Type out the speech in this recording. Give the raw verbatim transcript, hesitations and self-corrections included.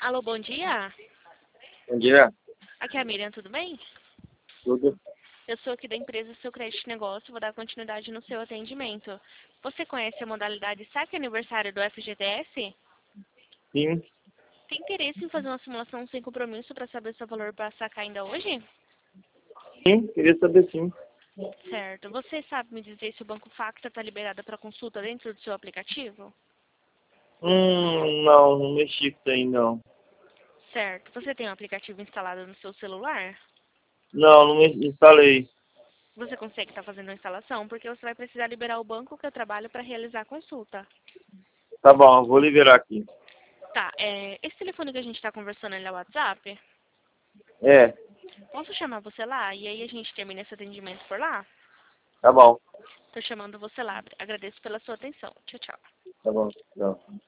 Alô, bom dia. Bom dia. Aqui é a Miriam, tudo bem? Tudo? Eu sou aqui da empresa Seu Crédito Negócio, vou dar continuidade no seu atendimento. Você conhece a modalidade Saque Aniversário do F G T S? Sim. Tem interesse em fazer uma simulação sem compromisso para saber seu valor para sacar ainda hoje? Sim, queria saber sim. Certo. Você sabe me dizer se o Banco Facta está liberado para consulta dentro do seu aplicativo? Hum, não, não mexi com isso aí não. Certo. Você tem um aplicativo instalado no seu celular? Não, não me instalei. Você consegue estar fazendo a instalação? Porque você vai precisar liberar o banco que eu trabalho para realizar a consulta. Tá bom, eu vou liberar aqui. Tá, é, esse telefone que a gente está conversando, ele é o WhatsApp? É, Posso chamar você lá? E aí a gente termina esse atendimento por lá? tá bom. Tô chamando você lá. Agradeço pela sua atenção. Tchau, tchau. Tá bom. Tchau.